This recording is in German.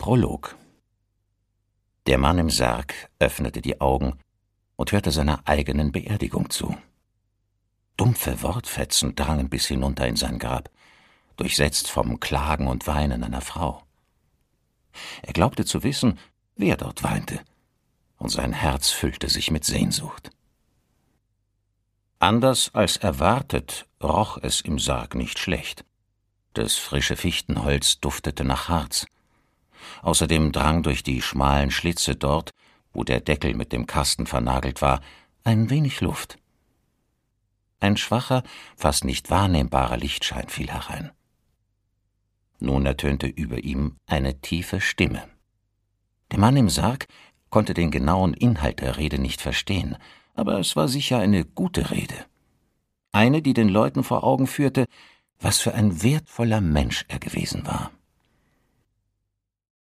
Prolog. Der Mann im Sarg öffnete die Augen und hörte seiner eigenen Beerdigung zu. Dumpfe Wortfetzen drangen bis hinunter in sein Grab, durchsetzt vom Klagen und Weinen einer Frau. Er glaubte zu wissen, wer dort weinte, und sein Herz füllte sich mit Sehnsucht. Anders als erwartet roch es im Sarg nicht schlecht. Das frische Fichtenholz duftete nach Harz. Außerdem drang durch die schmalen Schlitze dort, wo der Deckel mit dem Kasten vernagelt war, ein wenig Luft. Ein schwacher, fast nicht wahrnehmbarer Lichtschein fiel herein. Nun ertönte über ihm eine tiefe Stimme. Der Mann im Sarg konnte den genauen Inhalt der Rede nicht verstehen, aber es war sicher eine gute Rede. Eine, die den Leuten vor Augen führte, was für ein wertvoller Mensch er gewesen war.